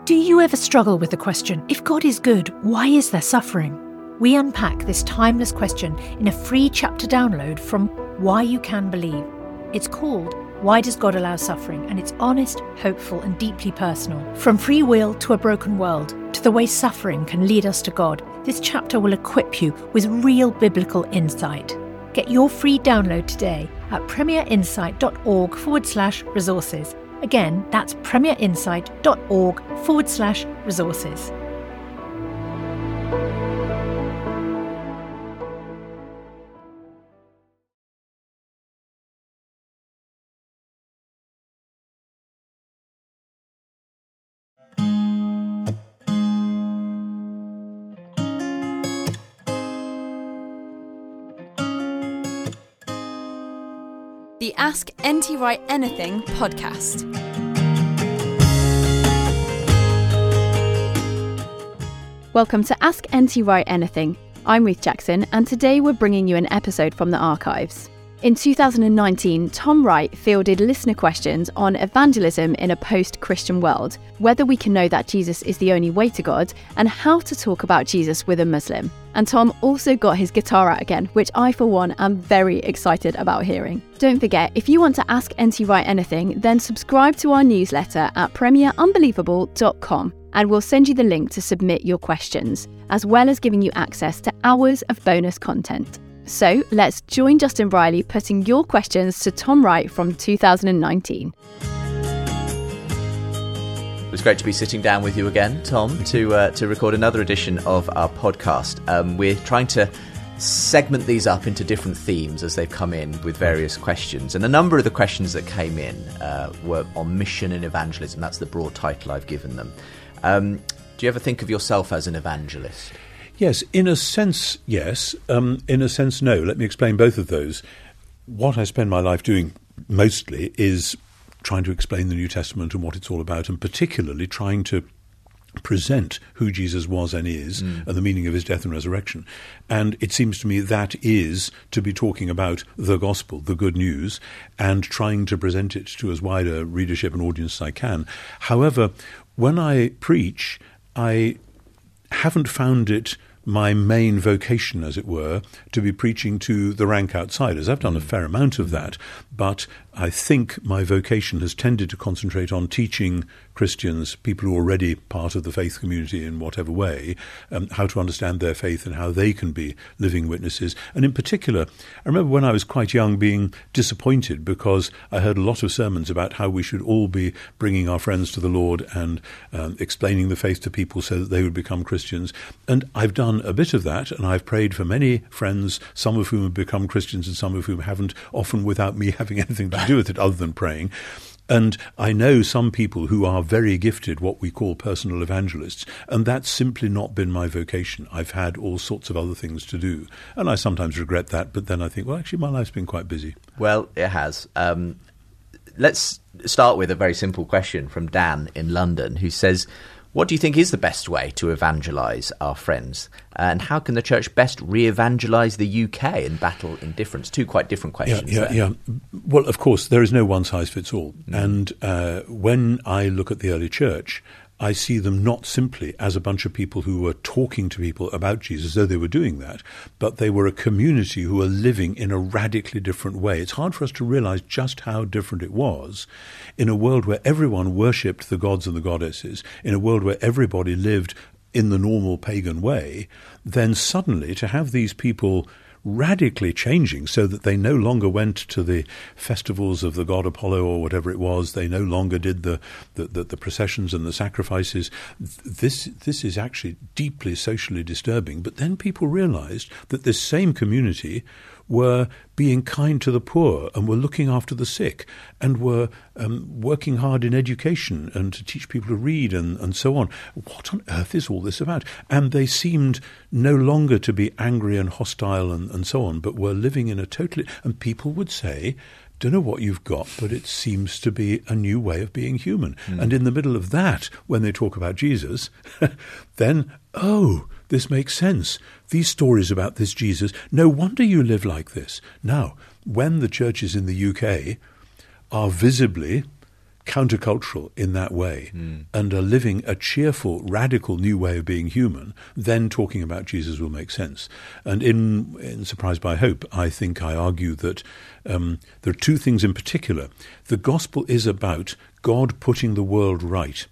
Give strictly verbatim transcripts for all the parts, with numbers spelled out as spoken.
Do you ever struggle with the question, if God is good, why is there suffering? We unpack this timeless question in a free chapter download from Why You Can Believe. It's called Why Does God Allow Suffering? And it's honest, hopeful and deeply personal. From free will to a broken world, to the way suffering can lead us to God, this chapter will equip you with real biblical insight. Get your free download today at premierinsight.org forward slash resources. Again, that's premierinsight.org forward slash resources. The Ask N T Wright Anything podcast. Welcome to Ask N T Wright Anything. I'm Ruth Jackson, and today we're bringing you an episode from the archives. In two thousand nineteen, Tom Wright fielded listener questions on evangelism in a post-Christian world, whether we can know that Jesus is the only way to God, and how to talk about Jesus with a Muslim. And Tom also got his guitar out again, which I, for one, am very excited about hearing. Don't forget, if you want to ask N T Wright anything, then subscribe to our newsletter at premier unbelievable dot com, and we'll send you the link to submit your questions, as well as giving you access to hours of bonus content. So let's join Justin Riley putting your questions to Tom Wright from two thousand nineteen. It was great to be sitting down with you again, Tom, to uh, to record another edition of our podcast. Um, we're trying to segment these up into different themes as they've come in with various questions. And a number of the questions that came in uh, were on mission and evangelism. That's the broad title I've given them. Um, do you ever think of yourself as an evangelist? Yes, in a sense, yes. Um, in a sense, no. Let me explain both of those. What I spend my life doing mostly is trying to explain the New Testament and what it's all about, and particularly trying to present who Jesus was and is mm. and the meaning of his death and resurrection. And it seems to me that is to be talking about the gospel, the good news, and trying to present it to as wide a readership and audience as I can. However, when I preach, I haven't found it my main vocation, as it were, to be preaching to the rank outsiders. I've done a fair amount of that, but I think my vocation has tended to concentrate on teaching Christians, people who are already part of the faith community in whatever way, um, how to understand their faith and how they can be living witnesses. And in particular, I remember when I was quite young being disappointed because I heard a lot of sermons about how we should all be bringing our friends to the Lord and um, explaining the faith to people so that they would become Christians. And I've done a bit of that, and I've prayed for many friends, some of whom have become Christians and some of whom haven't, often without me having anything to do with it other than praying. And I know some people who are very gifted, what we call personal evangelists, and that's simply not been my vocation. I've had all sorts of other things to do, and I sometimes regret that, but then I think, well, actually, my life's been quite busy. Well, it has. Um, let's start with a very simple question from Dan in London, who says, what do you think is the best way to evangelise our friends? And how can the church best re-evangelise the U K and battle indifference? Two quite different questions yeah, yeah, there. Yeah. Well, of course, there is no one-size-fits-all. Mm. And uh, when I look at the early church, I see them not simply as a bunch of people who were talking to people about Jesus, though they were doing that, but they were a community who were living in a radically different way. It's hard for us to realize just how different it was in a world where everyone worshipped the gods and the goddesses, in a world where everybody lived in the normal pagan way. Then suddenly to have these people radically changing so that they no longer went to the festivals of the god Apollo or whatever it was. They no longer did the, the, the, the processions and the sacrifices. This, this is actually deeply socially disturbing. But then people realized that this same community were being kind to the poor and were looking after the sick and were um, working hard in education and to teach people to read and, and so on. What on earth is all this about? And they seemed no longer to be angry and hostile and, and so on, but were living in a totally... And people would say, don't know what you've got, but it seems to be a new way of being human. Mm. And in the middle of that, when they talk about Jesus, then, oh, this makes sense. These stories about this Jesus, no wonder you live like this. Now, when the churches in the U K are visibly countercultural in that way mm. and are living a cheerful, radical new way of being human, then talking about Jesus will make sense. And in, in Surprised by Hope, I think I argue that um, there are two things in particular. The gospel is about God putting the world right.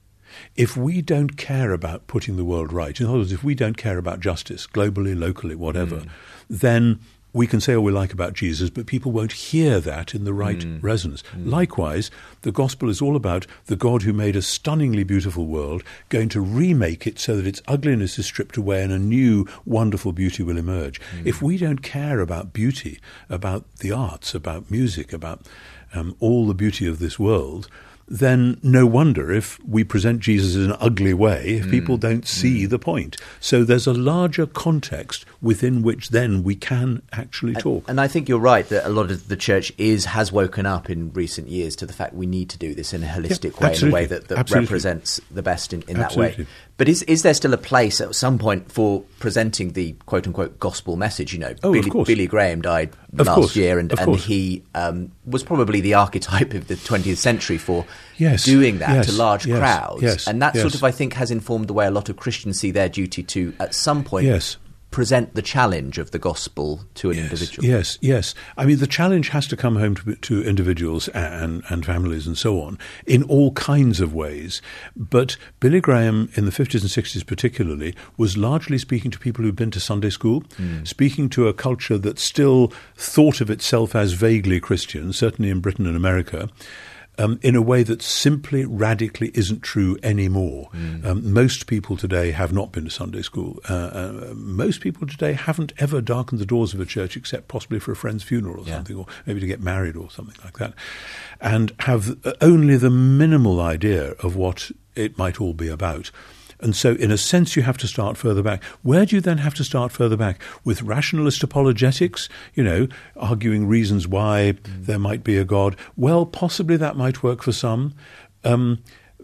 If we don't care about putting the world right, in other words, if we don't care about justice, globally, locally, whatever, mm. then we can say all we like about Jesus, but people won't hear that in the right mm. resonance. Mm. Likewise, the gospel is all about the God who made a stunningly beautiful world going to remake it so that its ugliness is stripped away and a new, wonderful beauty will emerge. Mm. If we don't care about beauty, about the arts, about music, about um, all the beauty of this world, then no wonder if we present Jesus in an ugly way, if mm. people don't see mm. the point. So there's a larger context within which then we can actually talk. And, and I think you're right that a lot of the church is has woken up in recent years to the fact we need to do this in a holistic yeah, way, in a way that, that represents the best in, in that way. But is is there still a place at some point for presenting the quote-unquote gospel message? You know, oh, Billy, of course. Billy Graham died of last course. year, and, of and course. he um, was probably the archetype of the twentieth century for yes. doing that yes. to large yes. crowds. Yes. And that yes. sort of, I think, has informed the way a lot of Christians see their duty to, at some point, yes. present the challenge of the gospel to an yes, individual. Yes, yes. I mean, the challenge has to come home to, to individuals and, and families and so on in all kinds of ways. But Billy Graham, in the fifties and sixties particularly, was largely speaking to people who'd been to Sunday school, mm. speaking to a culture that still thought of itself as vaguely Christian, certainly in Britain and America, Um, in a way that simply radically isn't true anymore. Mm. Um, most people today have not been to Sunday school. Uh, uh, most people today haven't ever darkened the doors of a church except possibly for a friend's funeral or yeah. something, or maybe to get married or something like that, and have only the minimal idea of what it might all be about. And so, in a sense, you have to start further back. Where do you then have to start further back? With rationalist apologetics, you know, arguing reasons why mm. there might be a God? Well, possibly that might work for some. Um,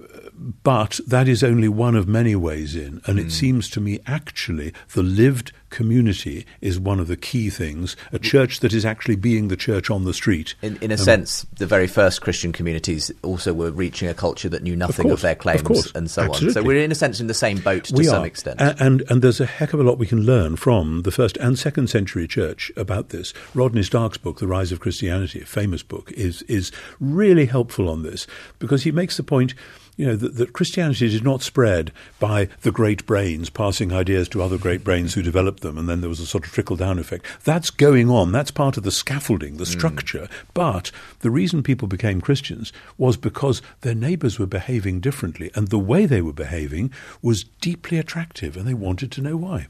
but that is only one of many ways in. And mm. it seems to me, actually, the lived community is one of the key things. A church that is actually being the church on the street. In, in a um, sense, the very first Christian communities also were reaching a culture that knew nothing of, of, course, their claims of course, and so absolutely. on. So we're, in a sense, in the same boat to we some are. extent. And, and, and there's a heck of a lot we can learn from the first and second century church about this. Rodney Stark's book, The Rise of Christianity, a famous book, is, is really helpful on this, because he makes the point, you know, that, that Christianity did not spread by the great brains passing ideas to other great brains who developed them, and then there was a sort of trickle-down effect. That's going on. That's part of the scaffolding, the structure. Mm. But the reason people became Christians was because their neighbours were behaving differently, and the way they were behaving was deeply attractive, and they wanted to know why.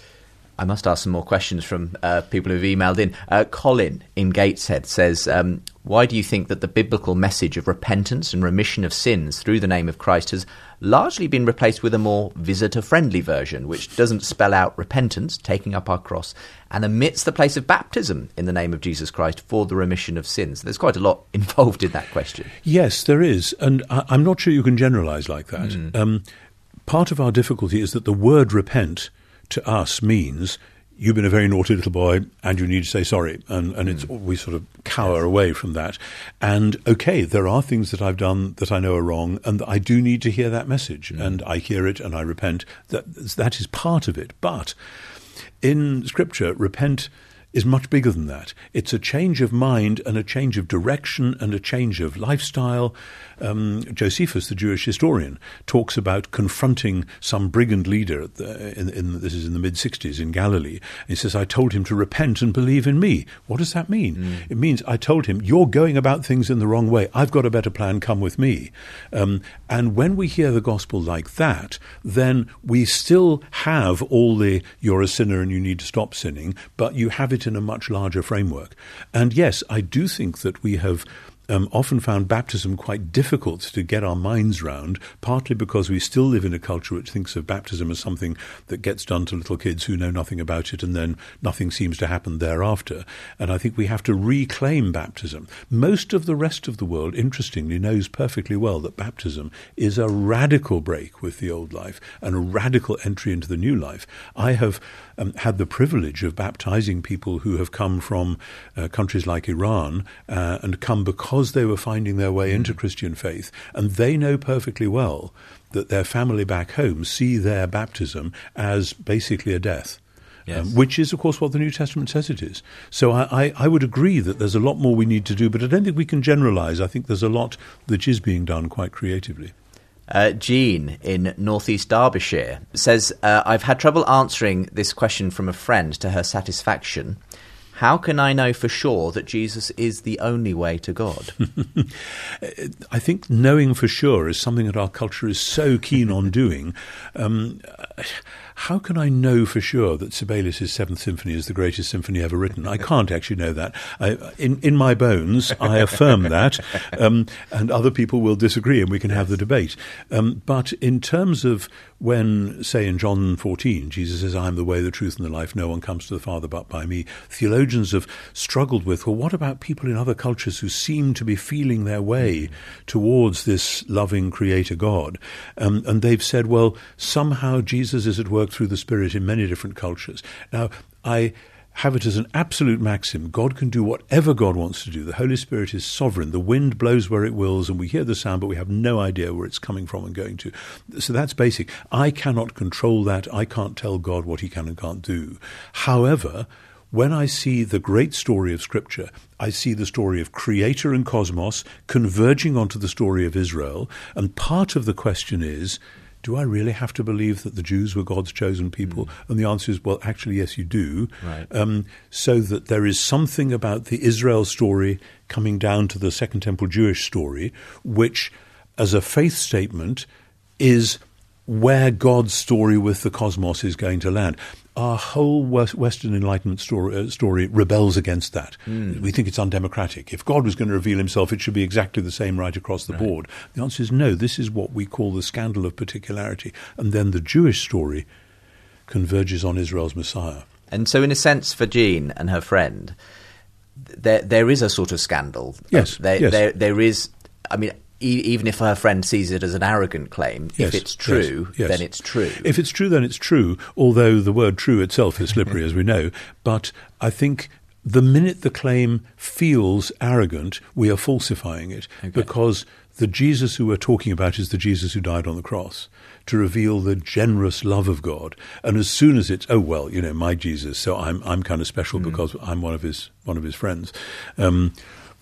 I must ask some more questions from uh, people who've emailed in. Uh, Colin in Gateshead says, um, why do you think that the biblical message of repentance and remission of sins through the name of Christ has largely been replaced with a more visitor-friendly version, which doesn't spell out repentance, taking up our cross, and omits the place of baptism in the name of Jesus Christ for the remission of sins? There's quite a lot involved in that question. Yes, there is. And I- I'm not sure you can generalise like that. Mm. Um, part of our difficulty is that the word repent to us means you've been a very naughty little boy and you need to say sorry. And, and it's, mm. we sort of cower yes. away from that. And, okay, there are things that I've done that I know are wrong, and I do need to hear that message. Mm. And I hear it and I repent. That, that is part of it. But in Scripture, repent is much bigger than that. It's a change of mind and a change of direction and a change of lifestyle. Um, Josephus, the Jewish historian, talks about confronting some brigand leader, at the, in, in, this is in the mid-sixties in Galilee. He says, I told him to repent and believe in me. What does that mean? Mm. It means I told him, you're going about things in the wrong way. I've got a better plan. Come with me. Um, and when we hear the gospel like that, then we still have all the, you're a sinner and you need to stop sinning, but you have it in a much larger framework. And yes, I do think that we have Um, often found baptism quite difficult to get our minds round, partly because we still live in a culture which thinks of baptism as something that gets done to little kids who know nothing about it, and then nothing seems to happen thereafter. And I think we have to reclaim baptism. Most of the rest of the world, interestingly, knows perfectly well that baptism is a radical break with the old life and a radical entry into the new life. I have um, had the privilege of baptizing people who have come from uh, countries like Iran uh, and come because because they were finding their way into Christian faith, and they know perfectly well that their family back home see their baptism as basically a death. Yes. Um, which is, of course, what the New Testament says it is. So I, I, I would agree that there's a lot more we need to do, but I don't think we can generalise. I think there's a lot that is being done quite creatively. Uh, Jean in northeast Derbyshire says, uh, I've had trouble answering this question from a friend to her satisfaction. How can I know for sure that Jesus is the only way to God? I think knowing for sure is something that our culture is so keen on doing. Um, how can I know for sure that Sibelius' Seventh Symphony is the greatest symphony ever written? I can't actually know that. I, in, in my bones, I affirm that, um, and other people will disagree, and we can have the debate. Um, but in terms of when, say, in John fourteen, Jesus says, I am the way, the truth, and the life, no one comes to the Father but by me, theologians have struggled with, well, what about people in other cultures who seem to be feeling their way towards this loving creator God? Um, and they've said, well, somehow Jesus is at work through the Spirit in many different cultures. Now, I have it as an absolute maxim. God can do whatever God wants to do. The Holy Spirit is sovereign. The wind blows where it wills, and we hear the sound, but we have no idea where it's coming from and going to. So that's basic. I cannot control that. I can't tell God what he can and can't do. However, when I see the great story of Scripture, I see the story of Creator and cosmos converging onto the story of Israel, and part of the question is, do I really have to believe that the Jews were God's chosen people? Mm. And the answer is, well, actually, yes, you do. Right. Um, so that there is something about the Israel story coming down to the Second Temple Jewish story, which, as a faith statement, is where God's story with the cosmos is going to land. Our whole Western Enlightenment story, uh, story rebels against that. Mm. We think it's undemocratic. If God was going to reveal himself, it should be exactly the same right across the right. board. The answer is no. This is what we call the scandal of particularity. And then the Jewish story converges on Israel's Messiah. And so in a sense, for Jean and her friend, there there is a sort of scandal. Yes, there, yes. There, there is, I mean, even if her friend sees it as an arrogant claim, yes, if it's true, yes, yes. then it's true. If it's true, then it's true, although the word true itself is slippery, as we know. But I think the minute the claim feels arrogant, we are falsifying it, okay. because the Jesus who we're talking about is the Jesus who died on the cross to reveal the generous love of God. And as soon as it's, oh, well, you know, my Jesus, so I'm I'm kind of special mm. because I'm one of his one of his friends. Um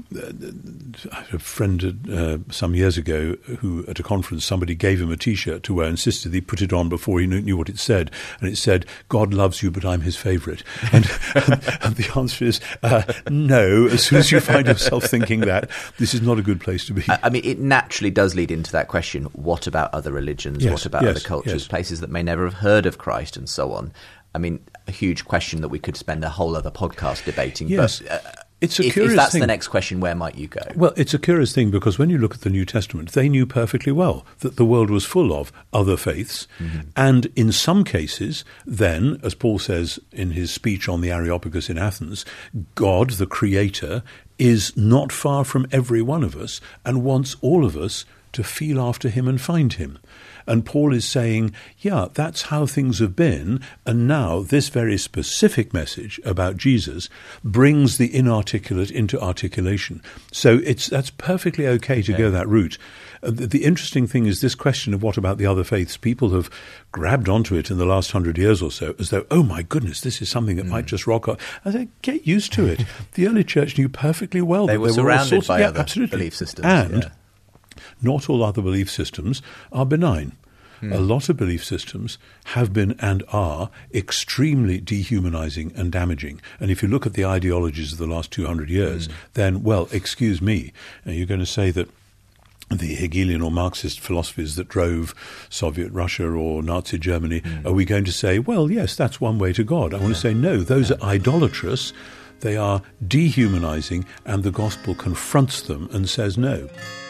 A friend uh, some years ago who, at a conference, somebody gave him a T-shirt to wear, insisted he put it on before he knew, knew what it said. And it said, God loves you, but I'm his favourite. And, and, and the answer is uh, no. As soon as you find yourself thinking that, this is not a good place to be. I, I mean, it naturally does lead into that question, what about other religions? Yes, what about yes, other cultures, yes. places that may never have heard of Christ and so on? I mean, a huge question that we could spend a whole other podcast debating. Yes. But, uh, It's a if, curious if that's thing. the next question, where might you go? Well, it's a curious thing because when you look at the New Testament, they knew perfectly well that the world was full of other faiths. Mm-hmm. And in some cases, then, as Paul says in his speech on the Areopagus in Athens, God, the Creator, is not far from every one of us and wants all of us to feel after him and find him. And Paul is saying, yeah, that's how things have been, and now this very specific message about Jesus brings the inarticulate into articulation. So it's that's perfectly okay to okay. go that route. Uh, the, the interesting thing is this question of what about the other faiths? People have grabbed onto it in the last hundred years or so as though, oh my goodness, this is something that mm. might just rock on. I say, get used to it. The early church knew perfectly well they that were there surrounded were all sorts by of, yeah, other absolutely. belief systems. And yeah. not all other belief systems are benign. Mm. A lot of belief systems have been and are extremely dehumanizing and damaging. And if you look at the ideologies of the last two hundred years, mm. then, well, excuse me, you're going to say that the Hegelian or Marxist philosophies that drove Soviet Russia or Nazi Germany, mm. are we going to say, well, yes, that's one way to God? I want yeah. to say, no, those yeah. are idolatrous. They are dehumanizing, and the gospel confronts them and says no.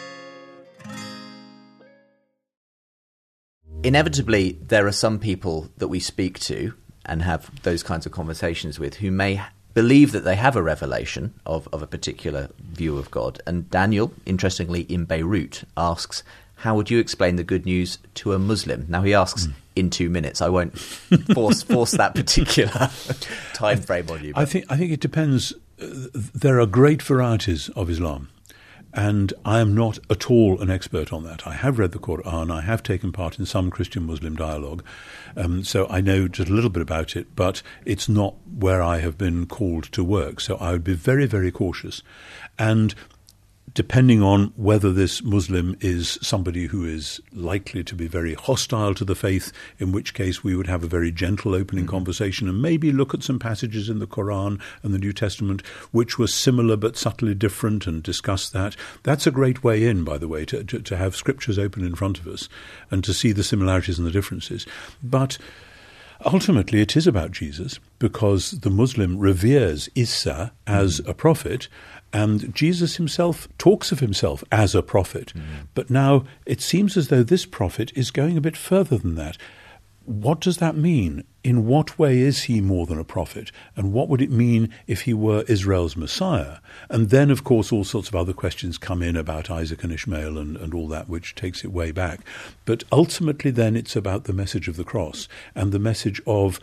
Inevitably, there are some people that we speak to and have those kinds of conversations with who may believe that they have a revelation of, of a particular view of God. And Daniel, interestingly, in Beirut, asks, how would you explain the good news to a Muslim? Now, he asks mm. in two minutes. I won't force force that particular time frame on you. But. I think I think it depends. There are great varieties of Islam. And I am not at all an expert on that. I have read the Quran. I have taken part in some Christian-Muslim dialogue. Um, so I know just a little bit about it, but it's not where I have been called to work. So I would be very, very cautious. And depending on whether this Muslim is somebody who is likely to be very hostile to the faith, in which case we would have a very gentle opening mm-hmm. conversation and maybe look at some passages in the Quran and the New Testament which were similar but subtly different and discuss that. That's a great way in, by the way, to, to, to have scriptures open in front of us and to see the similarities and the differences. But ultimately it is about Jesus, because the Muslim reveres Isa as mm-hmm. a prophet, and Jesus himself talks of himself as a prophet. Mm. But now it seems as though this prophet is going a bit further than that. What does that mean? In what way is he more than a prophet? And what would it mean if he were Israel's Messiah? And then, of course, all sorts of other questions come in about Isaac and Ishmael and, and all that, which takes it way back. But ultimately then it's about the message of the cross and the message of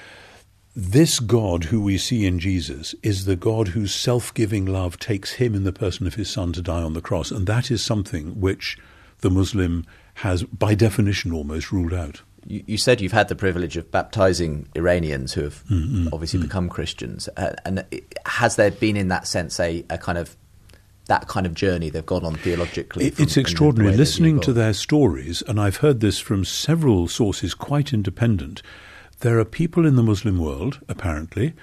this God who we see in Jesus is the God whose self-giving love takes him in the person of his son to die on the cross. And that is something which the Muslim has, by definition, almost ruled out. You, you said you've had the privilege of baptising Iranians who have mm-hmm. obviously mm-hmm. become Christians. Uh, and has there been, in that sense, a, a kind of that kind of journey they've gone on theologically? From, it's extraordinary. Listening to their stories, and I've heard this from several sources quite independent, there are people in the Muslim world, apparently,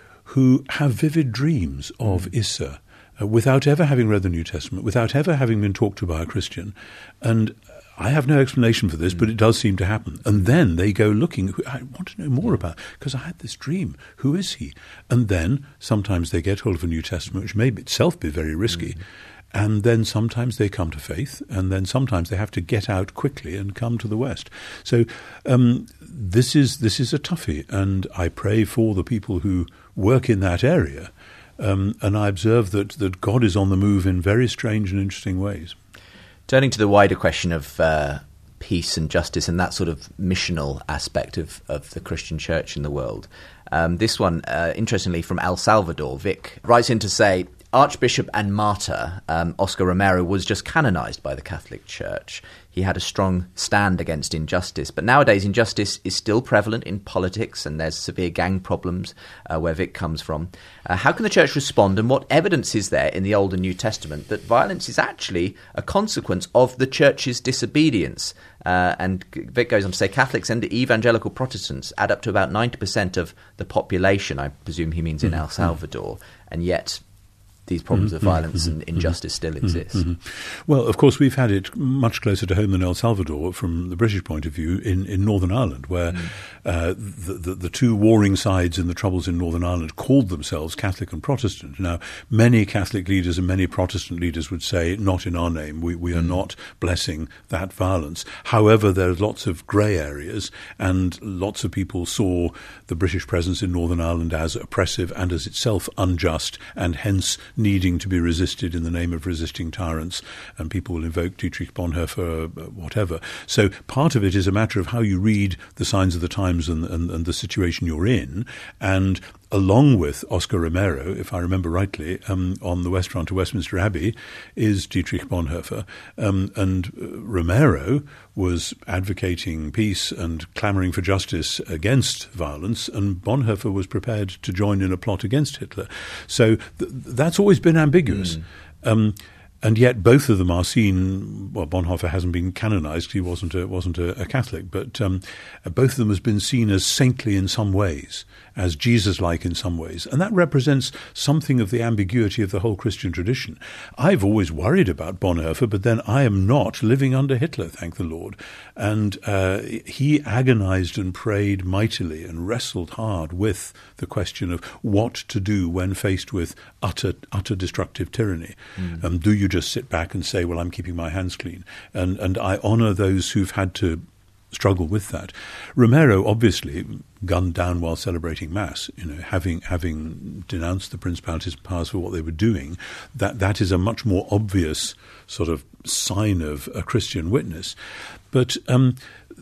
who have vivid dreams of mm. Isa uh, without ever having read the New Testament, without ever having been talked to by a Christian. And I have no explanation for this, mm. but it does seem to happen. And then they go looking, I want to know more about, because I had this dream. Who is he? And then sometimes they get hold of a New Testament, which may itself be very risky. Mm. And then sometimes they come to faith, and then sometimes they have to get out quickly and come to the West. So um, this is this is a toughie, and I pray for the people who work in that area. Um, and I observe that, that God is on the move in very strange and interesting ways. Turning to the wider question of uh, peace and justice and that sort of missional aspect of, of the Christian church in the world, um, this one, uh, interestingly, from El Salvador, Vic writes in to say, Archbishop and martyr um, Oscar Romero was just canonized by the Catholic Church. He had a strong stand against injustice. But nowadays, injustice is still prevalent in politics, and there's severe gang problems uh, where Vic comes from. Uh, how can the Church respond, and what evidence is there in the Old and New Testament that violence is actually a consequence of the Church's disobedience? Uh, and Vic goes on to say Catholics and evangelical Protestants add up to about ninety percent of the population. I presume he means in mm-hmm. El Salvador. And yet these problems mm-hmm. of violence mm-hmm. and injustice still exist. Mm-hmm. Well, of course, we've had it much closer to home than El Salvador from the British point of view in, in Northern Ireland, where mm. uh, the, the, the two warring sides in the troubles in Northern Ireland called themselves Catholic and Protestant. Now, many Catholic leaders and many Protestant leaders would say, not in our name, we, we are mm. not blessing that violence. However, there are lots of grey areas, and lots of people saw the British presence in Northern Ireland as oppressive and as itself unjust, and hence needing to be resisted in the name of resisting tyrants, and people will invoke Dietrich Bonhoeffer, uh, whatever. So part of it is a matter of how you read the signs of the times and, and, and the situation you're in, and along with Oscar Romero, if I remember rightly, um, on the West Front of Westminster Abbey is Dietrich Bonhoeffer. Um, and uh, Romero was advocating peace and clamouring for justice against violence, and Bonhoeffer was prepared to join in a plot against Hitler. So th- that's always been ambiguous. Mm. Um, And yet both of them are seen, well, Bonhoeffer hasn't been canonized, he wasn't a, wasn't a, a Catholic, but um, both of them has been seen as saintly in some ways, as Jesus-like in some ways. And that represents something of the ambiguity of the whole Christian tradition. I've always worried about Bonhoeffer, but then I am not living under Hitler, thank the Lord. And uh, he agonized and prayed mightily and wrestled hard with the question of what to do when faced with utter, utter destructive tyranny. Mm. Um, do you just sit back and say, well, I'm keeping my hands clean? And and I honour those who've had to struggle with that. Romero, obviously, gunned down while celebrating Mass, you know, having having denounced the principalities and powers for what they were doing. That that is a much more obvious sort of sign of a Christian witness. But um,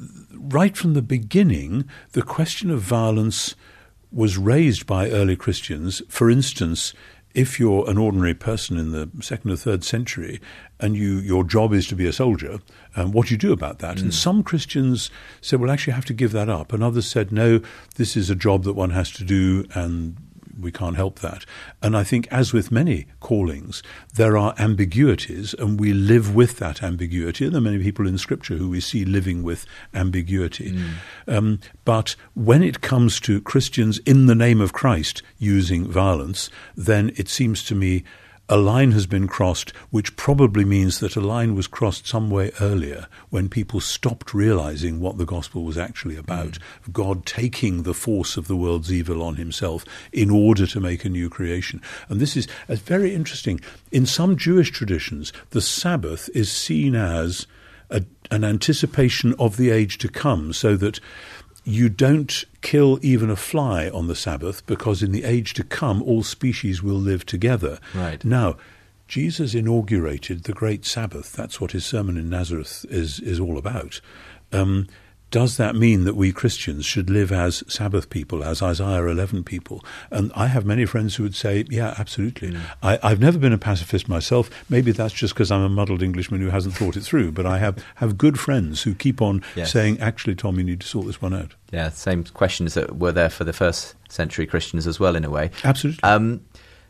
right from the beginning, the question of violence was raised by early Christians. For instance, if you're an ordinary person in the second or third century and you your job is to be a soldier, um, what do you do about that? Mm. And some Christians said, well, actually, you have to give that up. And others said, no, this is a job that one has to do, and we can't help that. And I think, as with many callings, there are ambiguities, and we live with that ambiguity. And there are many people in Scripture who we see living with ambiguity. Mm. Um, but when it comes to Christians in the name of Christ using violence, then it seems to me a line has been crossed, which probably means that a line was crossed some way earlier, when people stopped realizing what the gospel was actually about, mm. God taking the force of the world's evil on himself in order to make a new creation. And this is uh, very interesting. In some Jewish traditions, the Sabbath is seen as a, an anticipation of the age to come, so that you don't kill even a fly on the Sabbath, because in the age to come all species will live together. Right. Now, Jesus inaugurated the great Sabbath. That's what his sermon in Nazareth is, is all about. Um, does that mean that we Christians should live as Sabbath people, as Isaiah eleven people? And I have many friends who would say, yeah, absolutely. Mm. I, I've never been a pacifist myself. Maybe that's just because I'm a muddled Englishman who hasn't thought it through. But I have, have good friends who keep on yes. saying, actually, Tom, you need to sort this one out. Yeah, same questions that were there for the first century Christians as well, in a way. Absolutely. Um,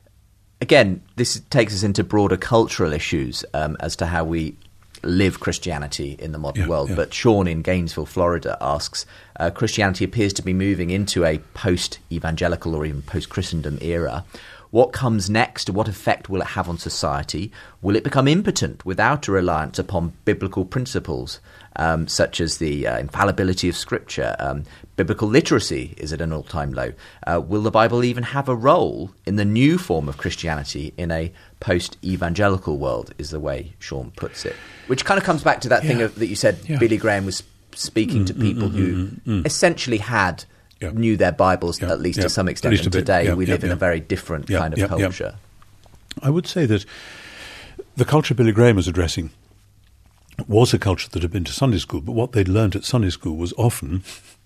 again, this takes us into broader cultural issues um, as to how we live Christianity in the modern yeah, world. Yeah. But Sean in Gainesville, Florida asks, uh, Christianity appears to be moving into a post-evangelical or even post-Christendom era. What comes next? What effect will it have on society? Will it become impotent without a reliance upon biblical principles, um, such as the uh, infallibility of Scripture? Um, biblical literacy is at an all-time low. Uh, will the Bible even have a role in the new form of Christianity in a post-evangelical world, is the way Sean puts it. Which kind of comes back to that yeah. thing of, that you said yeah. Billy Graham was speaking mm, to people mm, who mm, mm, essentially had... Yep. knew their Bibles, yep. at least yep. to some extent, and today yep. we live yep. in a very different yep. kind of yep. culture. Yep. I would say that the culture Billy Graham was addressing was a culture that had been to Sunday school, but what they'd learned at Sunday school was often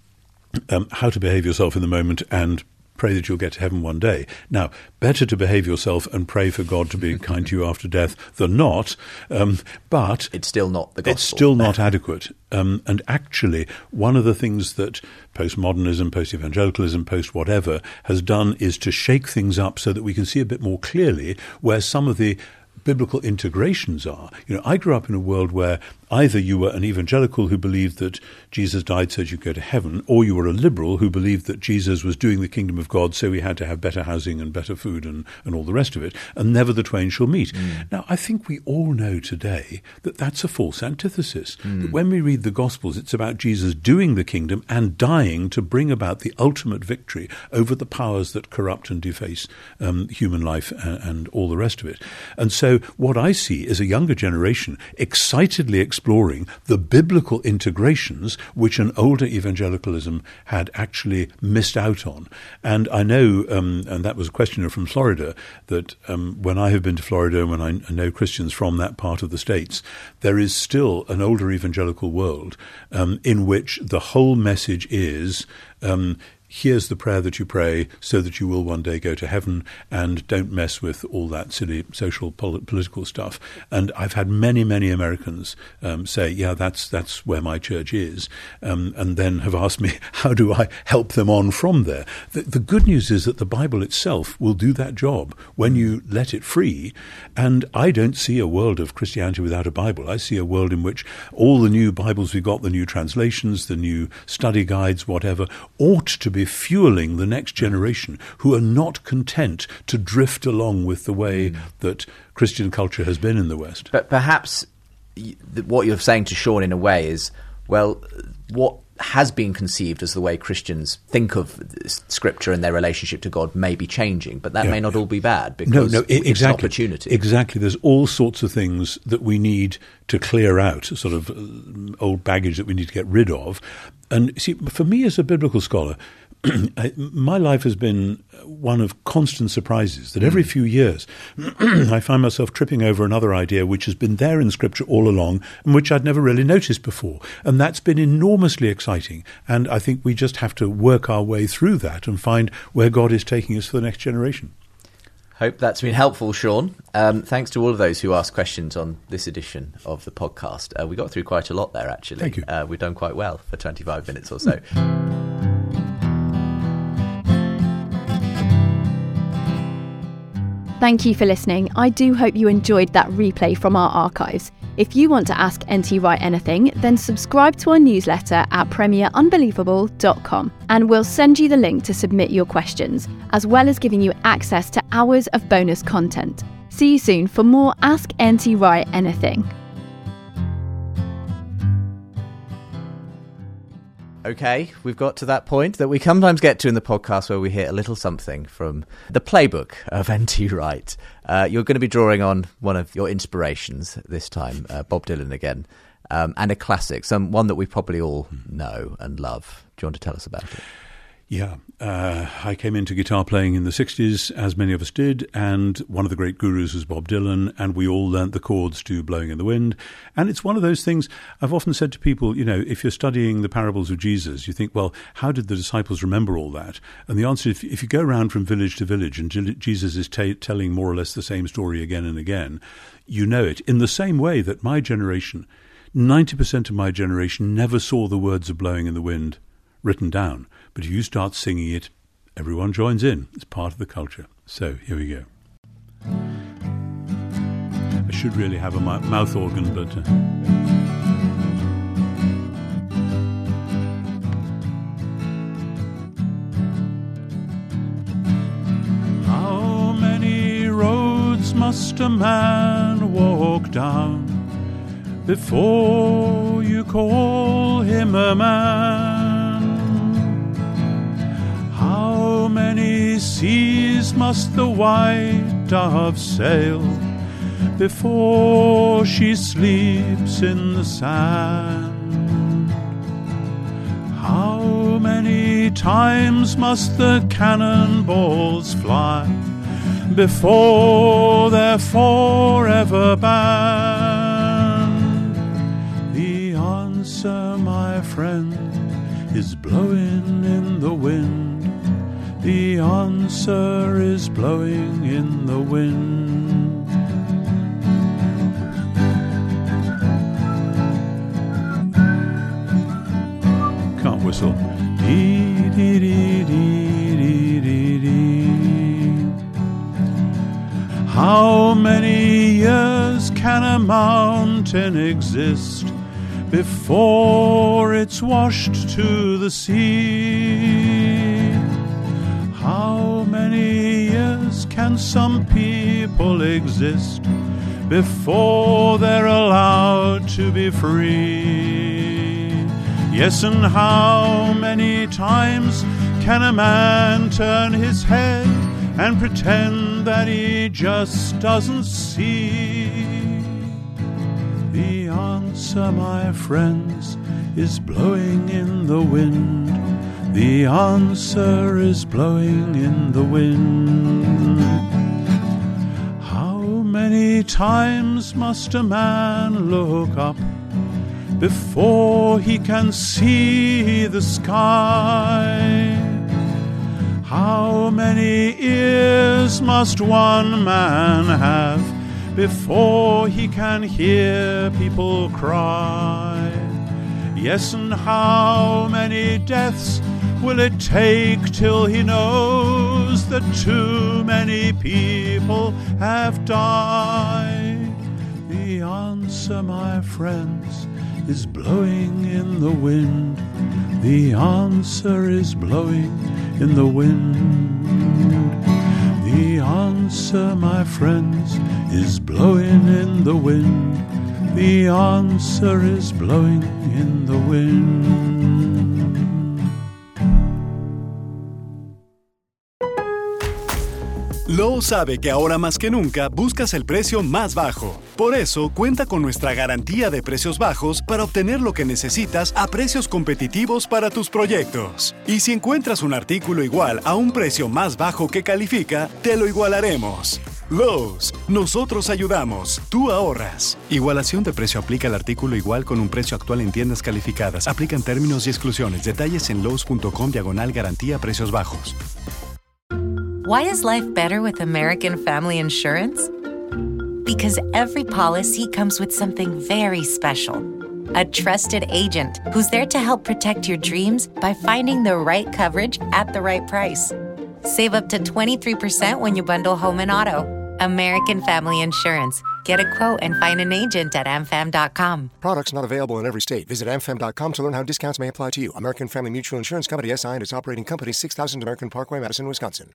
um, how to behave yourself in the moment and pray that you'll get to heaven one day. Now, better to behave yourself and pray for God to be kind to you after death than not, um, but... It's still not the gospel. It's still not adequate. Um, and actually, one of the things that postmodernism, post-evangelicalism, post-whatever has done is to shake things up so that we can see a bit more clearly where some of the biblical integrations are. You know, I grew up in a world where either you were an evangelical who believed that Jesus died so that you could go to heaven, or you were a liberal who believed that Jesus was doing the kingdom of God so we had to have better housing and better food and, and all the rest of it, and never the twain shall meet. Mm. Now, I think we all know today that that's a false antithesis. Mm. That when we read the Gospels, it's about Jesus doing the kingdom and dying to bring about the ultimate victory over the powers that corrupt and deface um, human life and, and all the rest of it. And so what I see is a younger generation excitedly exploring the biblical integrations which an older evangelicalism had actually missed out on. And I know, um, and that was a questioner from Florida, that um, when I have been to Florida, when I, I know Christians from that part of the States, there is still an older evangelical world um, in which the whole message is um, here's the prayer that you pray so that you will one day go to heaven, and don't mess with all that silly social pol- political stuff. And I've had many, many Americans um, say, yeah, that's that's where my church is, um, and then have asked me, how do I help them on from there? The, the good news is that the Bible itself will do that job when you let it free. And I don't see a world of Christianity without a Bible. I see a world in which all the new Bibles we've got, the new translations, the new study guides, whatever, ought to be fueling the next generation who are not content to drift along with the way mm. that Christian culture has been in the West. But perhaps what you're saying to Sean in a way is, well, what has been conceived as the way Christians think of Scripture and their relationship to God may be changing, but that yeah, may not yeah. all be bad because no, no, it, it's exactly, an opportunity. Exactly. There's all sorts of things that we need to clear out, sort of old baggage that we need to get rid of. And see, for me as a biblical scholar, my life has been one of constant surprises, that every few years I find myself tripping over another idea which has been there in Scripture all along and which I'd never really noticed before. And that's been enormously exciting. And I think we just have to work our way through that and find where God is taking us for the next generation. Hope that's been helpful, Sean. Um, thanks to all of those who asked questions on this edition of the podcast. Uh, we got through quite a lot there, actually. Thank you. Uh, we've done quite well for twenty-five minutes or so. Thank you for listening. I do hope you enjoyed that replay from our archives. If you want to ask N T Wright anything, then subscribe to our newsletter at premier unbelievable dot com and we'll send you the link to submit your questions, as well as giving you access to hours of bonus content. See you soon for more Ask N T Wright Anything. Okay, we've got to that point that we sometimes get to in the podcast where we hear a little something from the playbook of N T Wright. Uh, you're going to be drawing on one of your inspirations this time, uh, Bob Dylan again, um, and a classic, some one that we probably all know and love. Do you want to tell us about it? Yeah, uh, I came into guitar playing in the sixties, as many of us did, and one of the great gurus was Bob Dylan, and we all learnt the chords to Blowing in the Wind. And it's one of those things I've often said to people, you know, if you're studying the parables of Jesus, you think, well, how did the disciples remember all that? And the answer, if, if you go around from village to village and Jesus is t- telling more or less the same story again and again, you know it. In the same way that my generation, ninety percent of my generation never saw the words of Blowing in the Wind written down. But if you start singing it, everyone joins in. It's part of the culture. So here we go. I should really have a m- mouth organ, but... Uh... How many roads must a man walk down before you call him a man? How many seas must the white dove sail before she sleeps in the sand? How many times must the cannonballs fly before they're forever banned? The answer, my friend, is blowing in the wind. The answer is blowing in the wind. Can't whistle. Dee, dee, dee, dee, dee, dee, dee. How many years can a mountain exist before it's washed to the sea? How many years can some people exist before they're allowed to be free? Yes, and how many times can a man turn his head and pretend that he just doesn't see? The answer, my friends, is blowing in the wind. The answer is blowing in the wind. How many times must a man look up before he can see the sky? How many ears must one man have before he can hear people cry? Yes, and how many deaths will it take till he knows that too many people have died? The answer, my friends, is blowing in the wind. The answer is blowing in the wind. The answer, my friends, is blowing in the wind. The answer is blowing in the wind. Lowe's sabe que ahora más que nunca buscas el precio más bajo. Por eso, cuenta con nuestra garantía de precios bajos para obtener lo que necesitas a precios competitivos para tus proyectos. Y si encuentras un artículo igual a un precio más bajo que califica, te lo igualaremos. Lowe's, nosotros ayudamos, tú ahorras. Igualación de precio aplica al artículo igual con un precio actual en tiendas calificadas. Aplican términos y exclusiones. Detalles en lowes punto com diagonal garantía precios bajos. Why is life better with American Family Insurance? Because every policy comes with something very special. A trusted agent who's there to help protect your dreams by finding the right coverage at the right price. Save up to twenty-three percent when you bundle home and auto. American Family Insurance. Get a quote and find an agent at a m fam dot com. Products not available in every state. Visit a m fam dot com to learn how discounts may apply to you. American Family Mutual Insurance Company, S I and its operating company, six thousand American Parkway, Madison, Wisconsin.